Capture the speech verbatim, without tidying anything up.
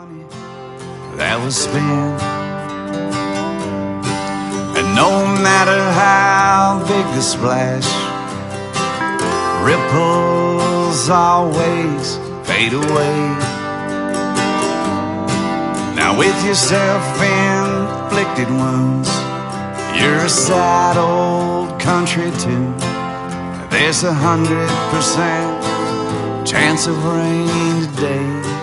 money that was spent. And no matter how big the splash, ripples always fade away. Now with your self-inflicted wounds, you're a sad old country too. There's a hundred percent chance of rain today.